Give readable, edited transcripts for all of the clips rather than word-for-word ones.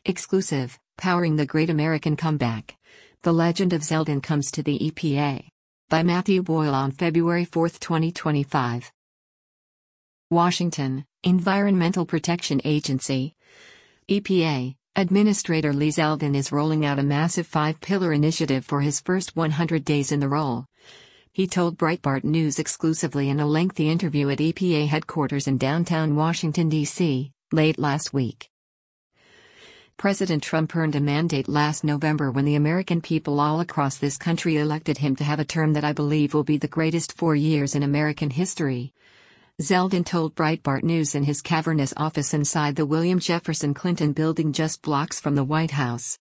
Exclusive, Powering the Great American Comeback. The Legend of Zeldin Comes to the EPA. By Matthew Boyle on February 4, 2025. Washington, Environmental Protection Agency. EPA, Administrator Lee Zeldin is rolling out a massive 5-pillar initiative for his first 100 days in the role. He told Breitbart News exclusively in a lengthy interview at EPA headquarters in downtown Washington, D.C., late last week. President Trump earned a mandate last November when the American people all across this country elected him to have a term that I believe will be the greatest 4 years in American history. Zeldin told Breitbart News in his cavernous office inside the William Jefferson Clinton building just blocks from the White House.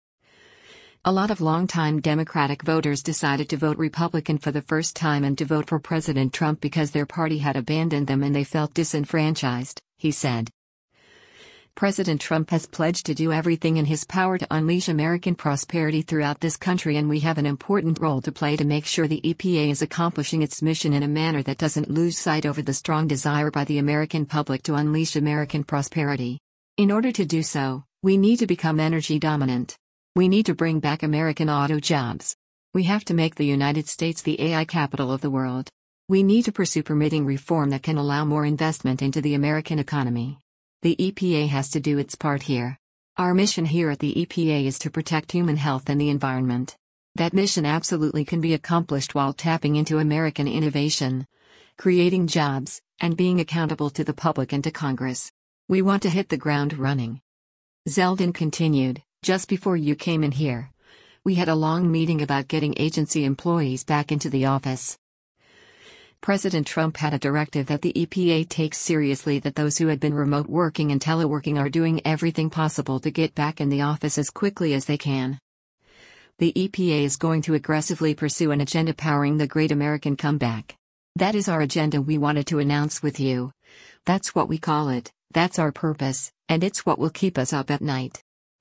A lot of longtime Democratic voters decided to vote Republican for the first time and to vote for President Trump because their party had abandoned them and they felt disenfranchised, he said. President Trump has pledged to do everything in his power to unleash American prosperity throughout this country, and we have an important role to play to make sure the EPA is accomplishing its mission in a manner that doesn't lose sight over the strong desire by the American public to unleash American prosperity. In order to do so, we need to become energy dominant. We need to bring back American auto jobs. We have to make the United States the AI capital of the world. We need to pursue permitting reform that can allow more investment into the American economy. The EPA has to do its part here. Our mission here at the EPA is to protect human health and the environment. That mission absolutely can be accomplished while tapping into American innovation, creating jobs, and being accountable to the public and to Congress. We want to hit the ground running. Zeldin continued, just before you came in here, we had a long meeting about getting agency employees back into the office. President Trump had a directive that the EPA takes seriously that those who had been remote working and teleworking are doing everything possible to get back in the office as quickly as they can. The EPA is going to aggressively pursue an agenda powering the Great American Comeback. That is our agenda we wanted to announce with you. That's what we call it, that's our purpose, and it's what will keep us up at night.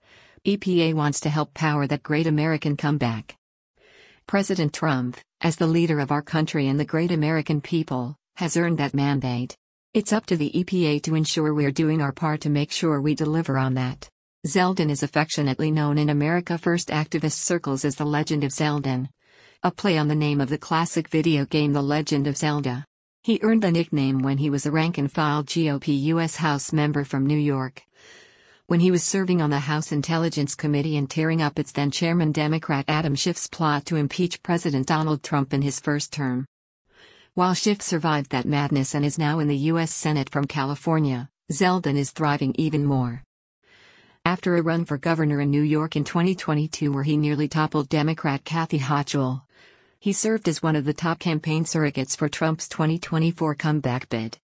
EPA wants to help power that Great American Comeback. President Trump, as the leader of our country and the great American people, has earned that mandate. It's up to the EPA to ensure we're doing our part to make sure we deliver on that. Zeldin is affectionately known in America First activist circles as the Legend of Zeldin, a play on the name of the classic video game The Legend of Zelda. He earned the nickname when he was a rank-and-file GOP U.S. House member from New York, when he was serving on the House Intelligence Committee and tearing up its then-chairman Democrat Adam Schiff's plot to impeach President Donald Trump in his first term. While Schiff survived that madness and is now in the U.S. Senate from California, Zeldin is thriving even more. After a run for governor in New York in 2022 where he nearly toppled Democrat Kathy Hochul, he served as one of the top campaign surrogates for Trump's 2024 comeback bid.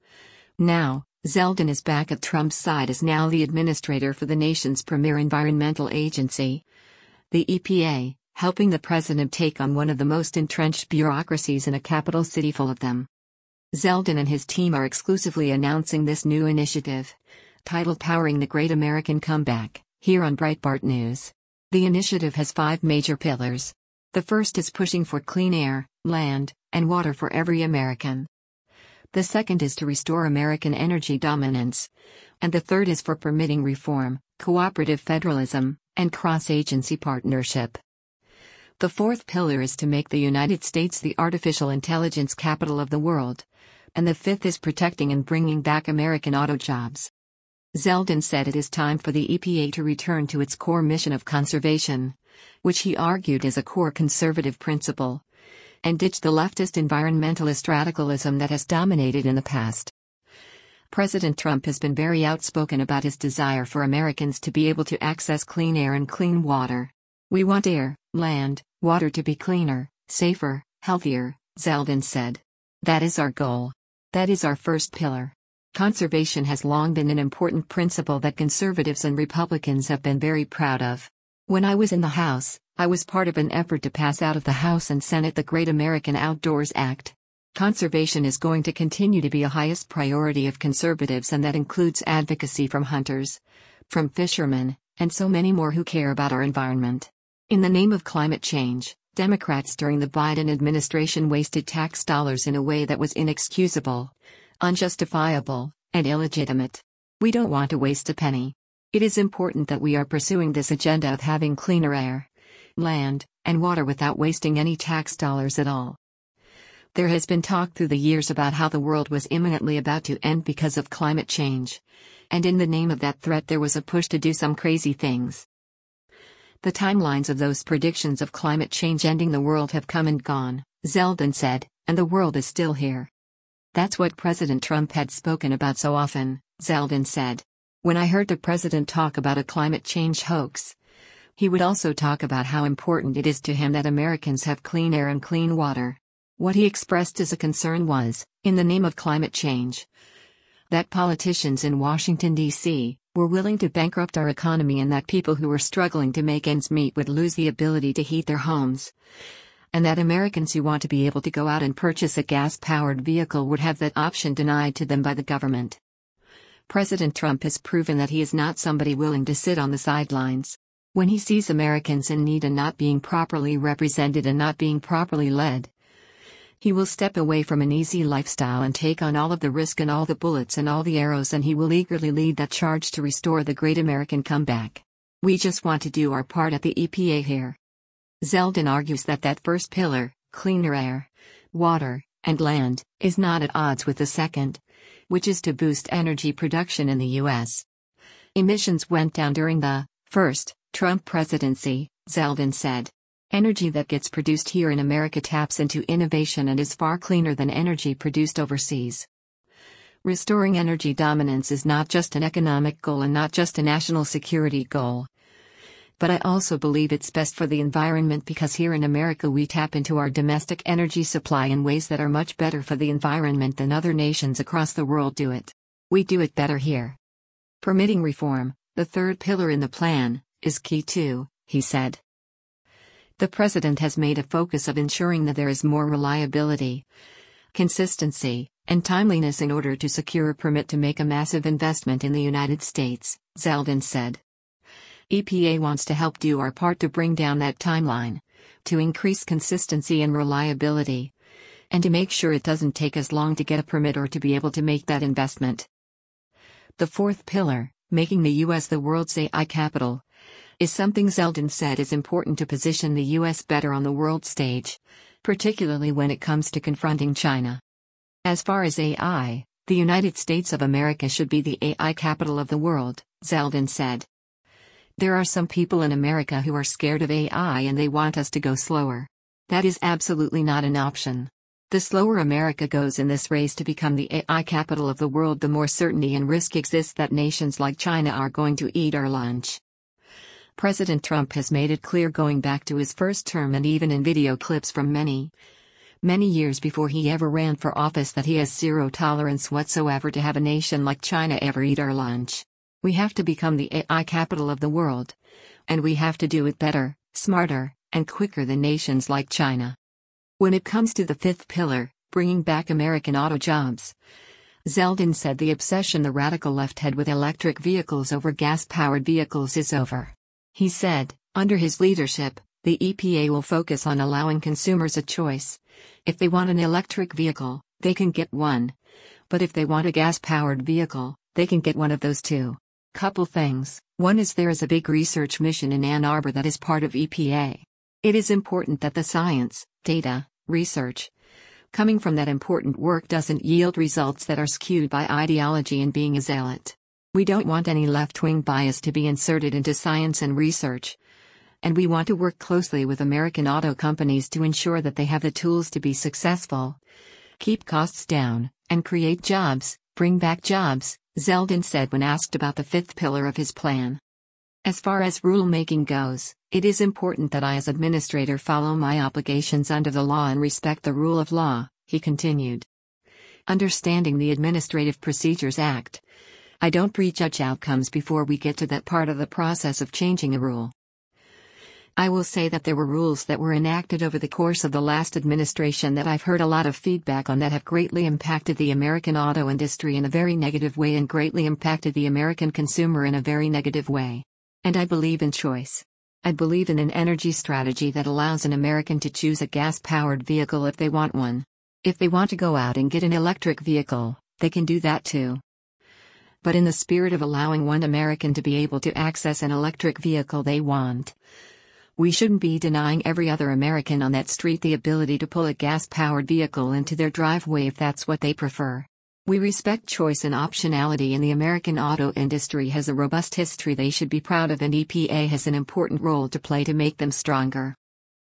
Now, Zeldin is back at Trump's side as now the administrator for the nation's premier environmental agency, the EPA, helping the president take on one of the most entrenched bureaucracies in a capital city full of them. Zeldin and his team are exclusively announcing this new initiative, titled Powering the Great American Comeback, here on Breitbart News. The initiative has 5 major pillars. The first is pushing for clean air, land, and water for every American. The second is to restore American energy dominance. And the third is for permitting reform, cooperative federalism, and cross-agency partnership. The fourth pillar is to make the United States the artificial intelligence capital of the world. And the fifth is protecting and bringing back American auto jobs. Zeldin said it is time for the EPA to return to its core mission of conservation, which he argued is a core conservative principle, and ditch the leftist environmentalist radicalism that has dominated in the past. President Trump has been very outspoken about his desire for Americans to be able to access clean air and clean water. We want air, land, water to be cleaner, safer, healthier, Zeldin said. That is our goal. That is our first pillar. Conservation has long been an important principle that conservatives and Republicans have been very proud of. When I was in the House, I was part of an effort to pass out of the House and Senate the Great American Outdoors Act. Conservation is going to continue to be a highest priority of conservatives, and that includes advocacy from hunters, from fishermen, and so many more who care about our environment. In the name of climate change, Democrats during the Biden administration wasted tax dollars in a way that was inexcusable, unjustifiable, and illegitimate. We don't want to waste a penny. It is important that we are pursuing this agenda of having cleaner air, land, and water without wasting any tax dollars at all. There has been talk through the years about how the world was imminently about to end because of climate change. And in the name of that threat there was a push to do some crazy things. The timelines of those predictions of climate change ending the world have come and gone, Zeldin said, and the world is still here. That's what President Trump had spoken about so often, Zeldin said. When I heard the president talk about a climate change hoax, he would also talk about how important it is to him that Americans have clean air and clean water. What he expressed as a concern was, in the name of climate change, that politicians in Washington, D.C., were willing to bankrupt our economy and that people who were struggling to make ends meet would lose the ability to heat their homes. And that Americans who want to be able to go out and purchase a gas-powered vehicle would have that option denied to them by the government. President Trump has proven that he is not somebody willing to sit on the sidelines. When he sees Americans in need and not being properly represented and not being properly led, he will step away from an easy lifestyle and take on all of the risk and all the bullets and all the arrows, and he will eagerly lead that charge to restore the great American comeback. We just want to do our part at the EPA here. Zeldin argues that first pillar, cleaner air, water, and land, is not at odds with the second, which is to boost energy production in the U.S. Emissions went down during the first Trump presidency, Zeldin said. Energy that gets produced here in America taps into innovation and is far cleaner than energy produced overseas. Restoring energy dominance is not just an economic goal and not just a national security goal. But I also believe it's best for the environment because here in America we tap into our domestic energy supply in ways that are much better for the environment than other nations across the world do it. We do it better here. Permitting reform, the third pillar in the plan, is key too, he said. The president has made a focus of ensuring that there is more reliability, consistency, and timeliness in order to secure a permit to make a massive investment in the United States, Zeldin said. EPA wants to help do our part to bring down that timeline, to increase consistency and reliability, and to make sure it doesn't take as long to get a permit or to be able to make that investment. The fourth pillar, making the U.S. the world's AI capital, is something Zeldin said is important to position the U.S. better on the world stage, particularly when it comes to confronting China. As far as AI, the United States of America should be the AI capital of the world, Zeldin said. There are some people in America who are scared of AI and they want us to go slower. That is absolutely not an option. The slower America goes in this race to become the AI capital of the world, the more certainty and risk exists that nations like China are going to eat our lunch. President Trump has made it clear going back to his first term and even in video clips from many years before he ever ran for office that he has zero tolerance whatsoever to have a nation like China ever eat our lunch. We have to become the AI capital of the world. And we have to do it better, smarter, and quicker than nations like China. When it comes to the fifth pillar, bringing back American auto jobs, Zeldin said the obsession the radical left had with electric vehicles over gas-powered vehicles is over. He said, under his leadership, the EPA will focus on allowing consumers a choice. If they want an electric vehicle, they can get one. But if they want a gas-powered vehicle, they can get one of those too. Couple things. One is there is a big research mission in Ann Arbor that is part of EPA. It is important that the science, data, research coming from that important work doesn't yield results that are skewed by ideology and being a zealot. We don't want any left-wing bias to be inserted into science and research. And we want to work closely with American auto companies to ensure that they have the tools to be successful, keep costs down, and create jobs, bring back jobs, Zeldin said when asked about the fifth pillar of his plan. As far as rulemaking goes, it is important that I as administrator follow my obligations under the law and respect the rule of law, he continued. Understanding the Administrative Procedures Act, I don't prejudge outcomes before we get to that part of the process of changing a rule. I will say that there were rules that were enacted over the course of the last administration that I've heard a lot of feedback on that have greatly impacted the American auto industry in a very negative way and greatly impacted the American consumer in a very negative way. And I believe in choice. I believe in an energy strategy that allows an American to choose a gas-powered vehicle if they want one. If they want to go out and get an electric vehicle, they can do that too. but in the spirit of allowing one American to be able to access an electric vehicle they want. We shouldn't be denying every other American on that street the ability to pull a gas-powered vehicle into their driveway if that's what they prefer. We respect choice and optionality, and the American auto industry has a robust history they should be proud of, and EPA has an important role to play to make them stronger.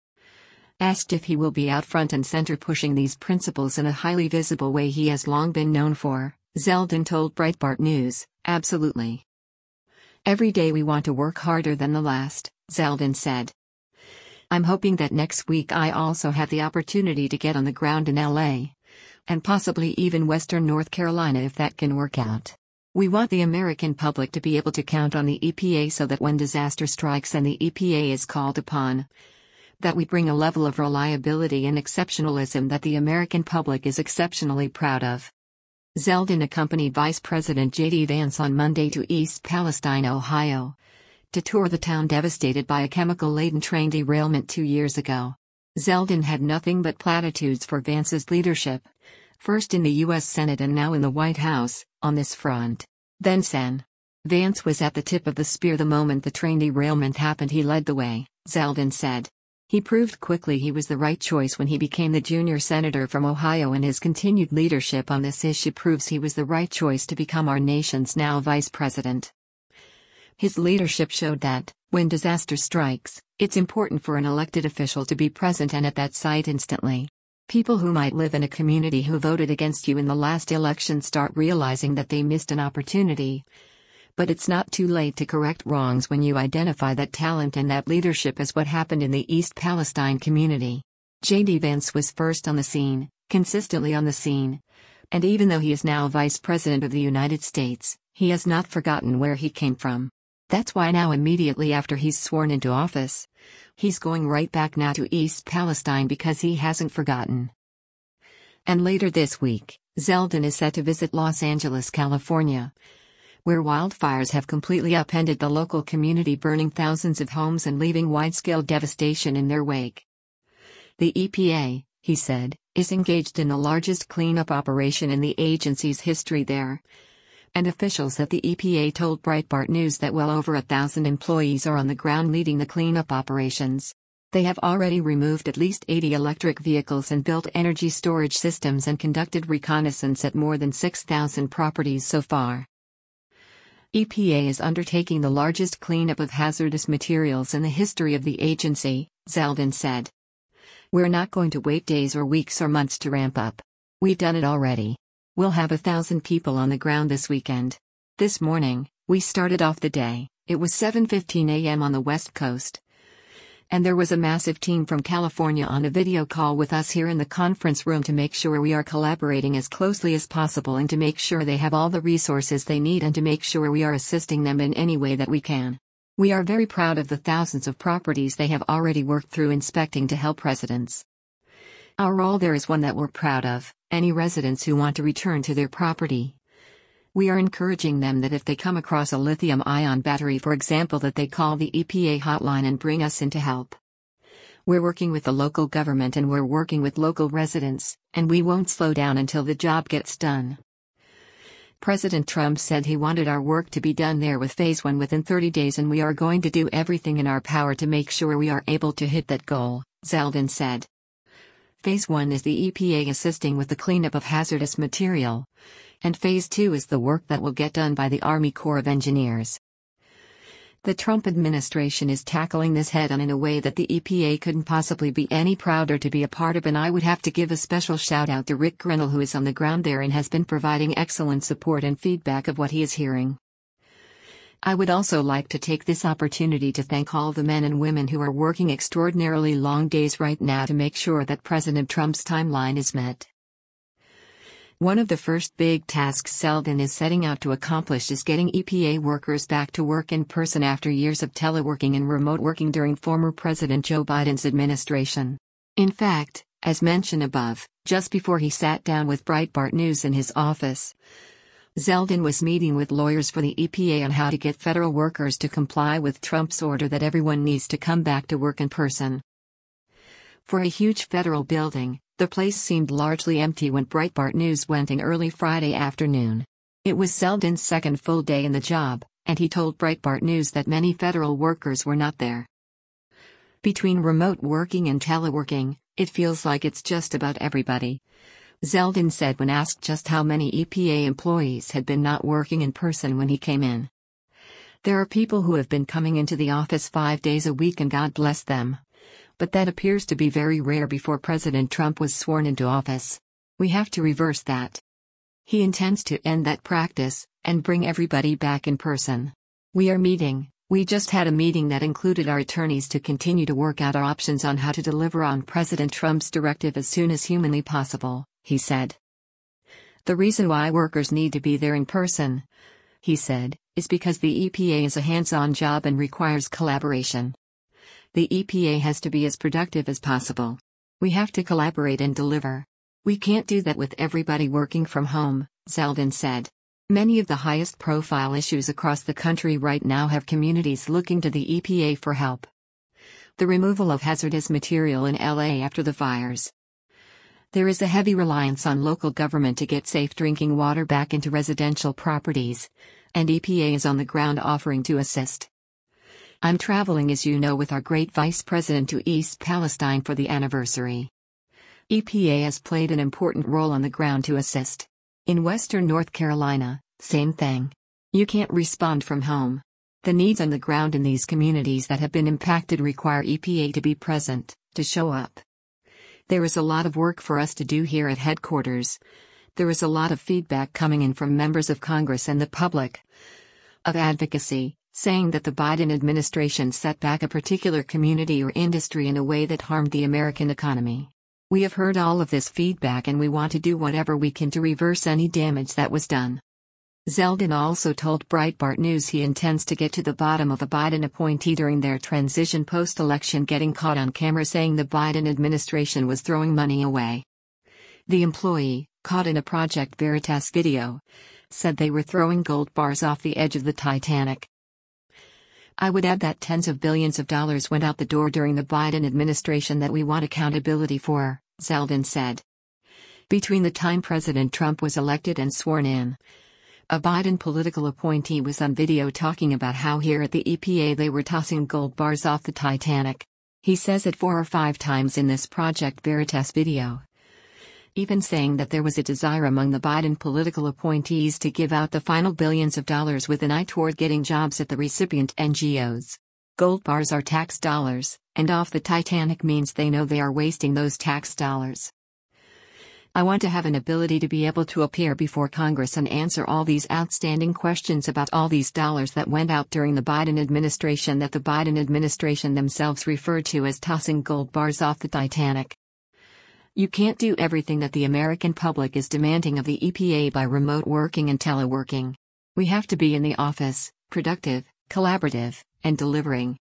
Asked if he will be out front and center pushing these principles in a highly visible way he has long been known for, Zeldin told Breitbart News, "Absolutely. Every day we want to work harder than the last," Zeldin said. "I'm hoping that next week I also have the opportunity to get on the ground in LA. And possibly even Western North Carolina if that can work out. We want the American public to be able to count on the EPA so that when disaster strikes and the EPA is called upon, that we bring a level of reliability and exceptionalism that the American public is exceptionally proud of." Zeldin accompanied Vice President J.D. Vance on Monday to East Palestine, Ohio, to tour the town devastated by a chemical-laden train derailment 2 years ago. Zeldin had nothing but platitudes for Vance's leadership, first in the U.S. Senate and now in the White House, on this front. Then Sen. Vance was at the tip of the spear the moment the train derailment happened. He led the way, Zeldin said. He proved quickly he was the right choice when he became the junior senator from Ohio, and his continued leadership on this issue proves he was the right choice to become our nation's now vice president. His leadership showed that, when disaster strikes, it's important for an elected official to be present and at that site instantly. People who might live in a community who voted against you in the last election start realizing that they missed an opportunity. But it's not too late to correct wrongs when you identify that talent, and that leadership is what happened in the East Palestine community. J.D. Vance was first on the scene, consistently on the scene. And even though he is now Vice President of the United States, he has not forgotten where he came from. That's why now, immediately after he's sworn into office, he's going right back now to East Palestine because he hasn't forgotten. And later this week, Zeldin is set to visit Los Angeles, California, where wildfires have completely upended the local community, burning thousands of homes and leaving wide-scale devastation in their wake. The EPA, he said, is engaged in the largest cleanup operation in the agency's history there. And officials at the EPA told Breitbart News that well over 1,000 employees are on the ground leading the cleanup operations. They have already removed at least 80 electric vehicles and built energy storage systems and conducted reconnaissance at more than 6,000 properties so far. EPA is undertaking the largest cleanup of hazardous materials in the history of the agency, Zeldin said. We're not going to wait days or weeks or months to ramp up. We've done it already. We'll have 1,000 people on the ground this weekend. This morning, we started off the day. It was 7:15 a.m. on the West Coast. And there was a massive team from California on a video call with us here in the conference room to make sure we are collaborating as closely as possible, and to make sure they have all the resources they need, and to make sure we are assisting them in any way that we can. We are very proud of the thousands of properties they have already worked through inspecting to help residents. Our role there is one that we're proud of. Any residents who want to return to their property, we are encouraging them that if they come across a lithium-ion battery, for example, that they call the EPA hotline and bring us in to help. We're working with the local government and we're working with local residents, and we won't slow down until the job gets done. President Trump said he wanted our work to be done there with Phase 1 within 30 days, and we are going to do everything in our power to make sure we are able to hit that goal, Zeldin said. Phase 1 is the EPA assisting with the cleanup of hazardous material, and Phase 2 is the work that will get done by the Army Corps of Engineers. The Trump administration is tackling this head-on in a way that the EPA couldn't possibly be any prouder to be a part of, and I would have to give a special shout-out to Rick Grinnell, who is on the ground there and has been providing excellent support and feedback of what he is hearing. I would also like to take this opportunity to thank all the men and women who are working extraordinarily long days right now to make sure that President Trump's timeline is met. One of the first big tasks Zeldin is setting out to accomplish is getting EPA workers back to work in person after years of teleworking and remote working during former President Joe Biden's administration. In fact, as mentioned above, just before he sat down with Breitbart News in his office, Zeldin was meeting with lawyers for the EPA on how to get federal workers to comply with Trump's order that everyone needs to come back to work in person. For a huge federal building, the place seemed largely empty when Breitbart News went in early Friday afternoon. It was Zeldin's second full day in the job, and he told Breitbart News that many federal workers were not there. Between remote working and teleworking, it feels like it's just about everybody, Zeldin said when asked just how many EPA employees had been not working in person when he came in. There are people who have been coming into the office 5 days a week and God bless them. But that appears to be very rare before President Trump was sworn into office. We have to reverse that. He intends to end that practice and bring everybody back in person. We just had a meeting that included our attorneys to continue to work out our options on how to deliver on President Trump's directive as soon as humanly possible, he said. The reason why workers need to be there in person, he said, is because the EPA is a hands-on job and requires collaboration. The EPA has to be as productive as possible. We have to collaborate and deliver. We can't do that with everybody working from home, Zeldin said. Many of the highest profile issues across the country right now have communities looking to the EPA for help. The removal of hazardous material in LA after the fires. There is a heavy reliance on local government to get safe drinking water back into residential properties, and EPA is on the ground offering to assist. I'm traveling, as you know, with our great Vice President to East Palestine for the anniversary. EPA has played an important role on the ground to assist. In Western North Carolina, same thing. You can't respond from home. The needs on the ground in these communities that have been impacted require EPA to be present, to show up. There is a lot of work for us to do here at headquarters. There is a lot of feedback coming in from members of Congress and the public, of advocacy, saying that the Biden administration set back a particular community or industry in a way that harmed the American economy. We have heard all of this feedback and we want to do whatever we can to reverse any damage that was done. Zeldin also told Breitbart News he intends to get to the bottom of a Biden appointee during their transition post-election getting caught on camera saying the Biden administration was throwing money away. The employee, caught in a Project Veritas video, said they were throwing gold bars off the edge of the Titanic. I would add that tens of billions of dollars went out the door during the Biden administration that we want accountability for, Zeldin said. Between the time President Trump was elected and sworn in, a Biden political appointee was on video talking about how here at the EPA they were tossing gold bars off the Titanic. He says it 4 or 5 times in this Project Veritas video. Even saying that there was a desire among the Biden political appointees to give out the final billions of dollars with an eye toward getting jobs at the recipient NGOs. Gold bars are tax dollars, and off the Titanic means they know they are wasting those tax dollars. I want to have an ability to be able to appear before Congress and answer all these outstanding questions about all these dollars that went out during the Biden administration that the Biden administration themselves referred to as tossing gold bars off the Titanic. You can't do everything that the American public is demanding of the EPA by remote working and teleworking. We have to be in the office, productive, collaborative, and delivering.